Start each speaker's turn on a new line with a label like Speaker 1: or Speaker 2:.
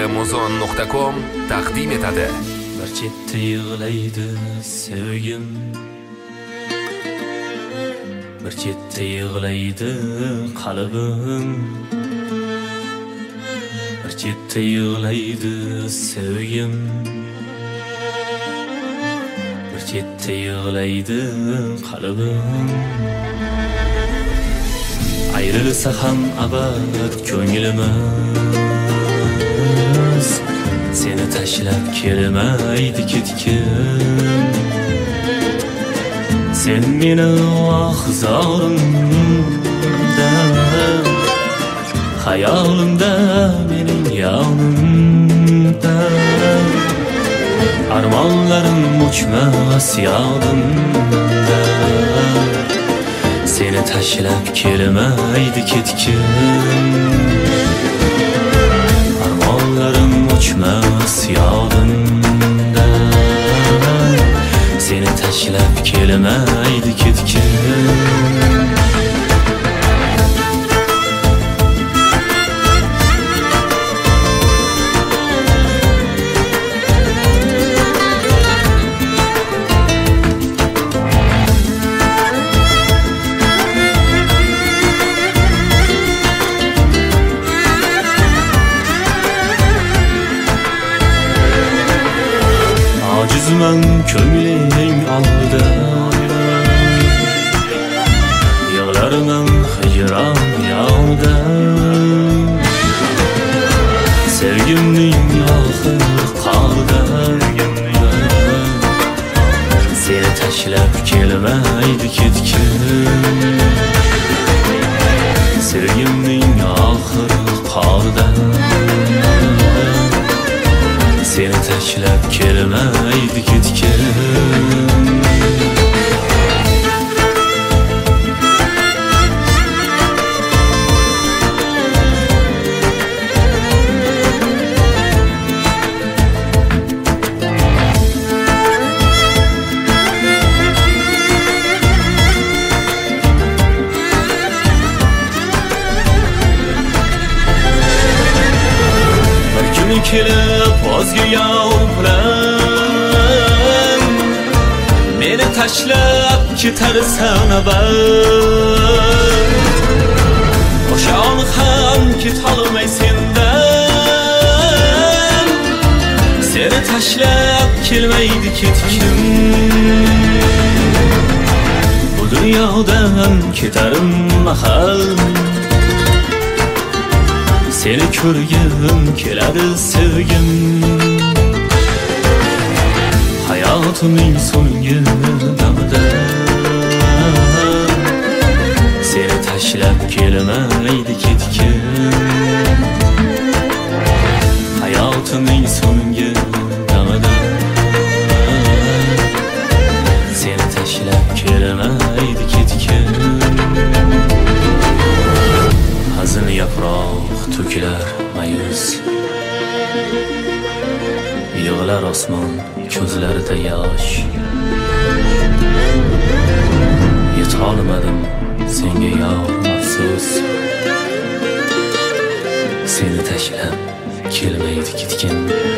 Speaker 1: muzon.com taqdim etadi.
Speaker 2: Bir chetda yig'laydi sevgim, bir chetda yig'laydi qalbim, bir chetda yig'laydi sevgim, bir chetda yig'laydi qalbim. Ayrılsa ham abad ko'nglimiz, seni tashlab kelmaydi ketkim. Sen meni ahzorimda, hayolimda mening yonimda, armonlarim o'chmas yodimda. Seni tashlab kelmaydi ketkim. Armonlarim o'chmas yodimda, seni tashlab kelmaydi ketkim. Ojizman ko'ngling oldida, yig'larman hijron yonida. Sevgimning oxir qoldi, seni tashlab kelmaydi ketkim. Sevgimning oxir qoldi, seni tashlab kelmaydi ketkim. Bir kuni kelib o'zga yov bilan meni tashlab ketarsan abad. O'sha on ham ketolmay sendan, seni tashlab kelmaydi ketkim. Bu dunyodan ketarim mahal, seni ko'rgim keladi sevgim. Hayotimning so'nggi damida, seni tashlab kelmaydi ketkim. Hayotimning so'nggi damida, seni tashlab kelmaydi ketkim. Hazin yaproq to'kilar mayus, yig'lar osmon ko'zlarida yosh. Yetolmadim senga yor afsus, seni tashlab kelmaydi ketkim.